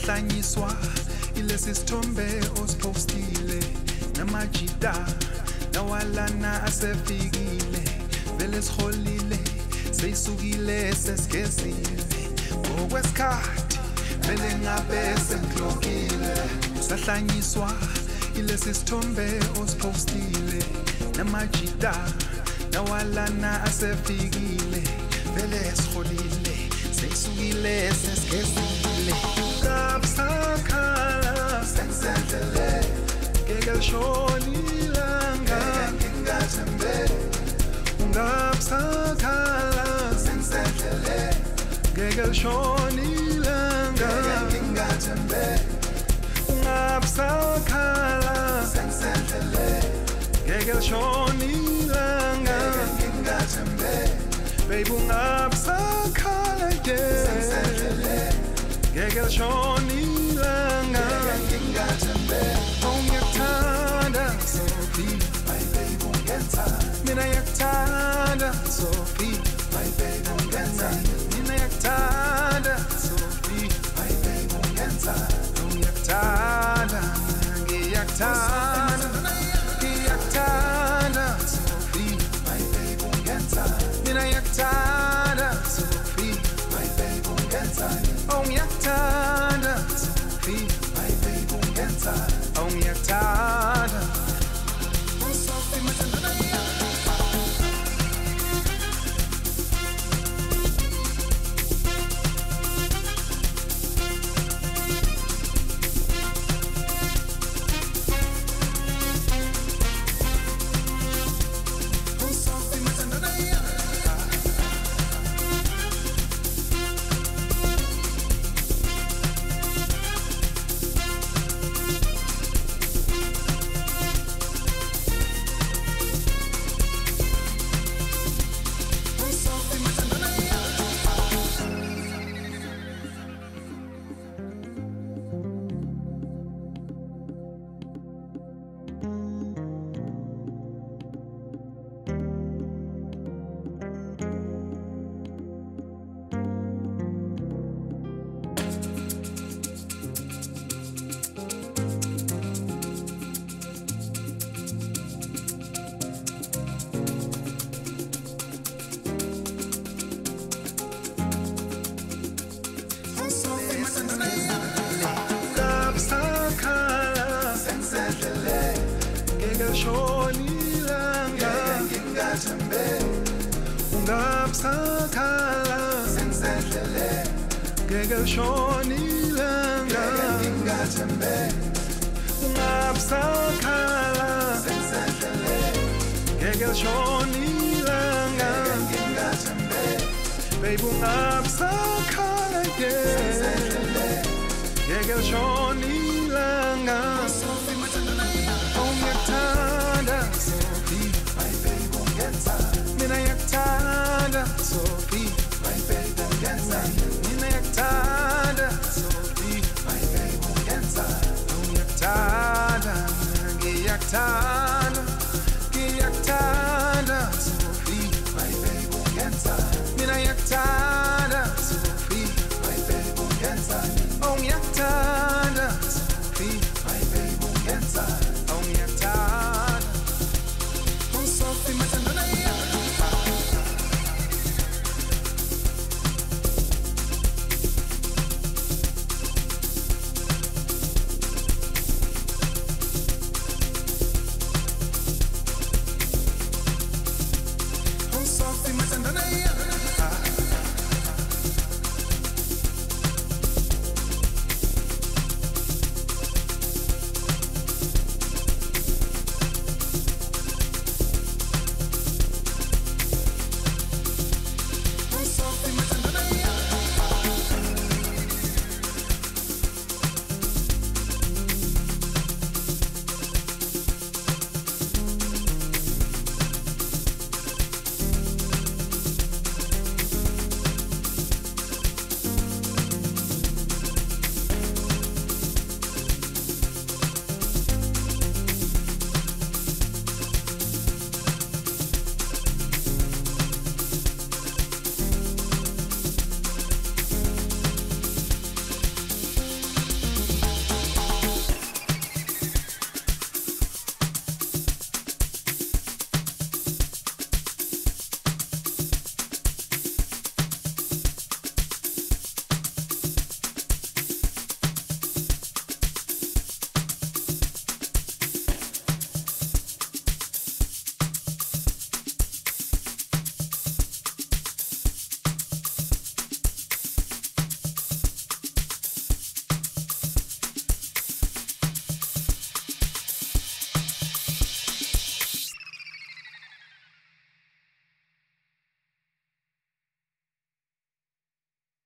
Sahlanyiswa ilesi sithombe osipostile namajida nawalana asefikile vele siholile seyisukile sesigezile ngokwesikhathi vele ngabe sengihlokile sahlanyiswa ilesi sithombe osipostile namajida nawalana asefikile vele siholile seyisukile sesigezile kapsakhala sengizendlele ngeke lishoni ilanga ngingathembe ungapsakhala sengizendlele ngeke lishoni ilanga ngingathembe ungapsakhala sengizendlele ngeke lishoni ilanga ngingathembe baby ungapsakhala sengizendlele ngeke lishoni ilanga ngingathembe ungiyathanda Sophie my baby ungethanda mina yakuthanda Sophie my baby ungethanda mina yakuthanda Sophie my baby ungethanda ungiyathanda ngiyakuthanda ngiyakuthanda Sophie my baby ungethanda mina yakuthanda Sophie my baby ungethanda ungiyakuthanda Sophie my baby ungethanda ungiyakuthanda Sophie mathandana ungapsakhala sengizendlele ngeke lishoni ilanga ngingathembe ungapsakhala sengizendlele ngeke lishoni ilanga ngingathembe baby ungapsakhala sengizendlele ngeke lishoni ilanga ungiyakuthanda Sophie my baby ungethanda mina yakuthanda Sophie my baby ungethanda mina yakuthanda Sophie my baby ungethanda ungiyakuthanda ngiyakuthanda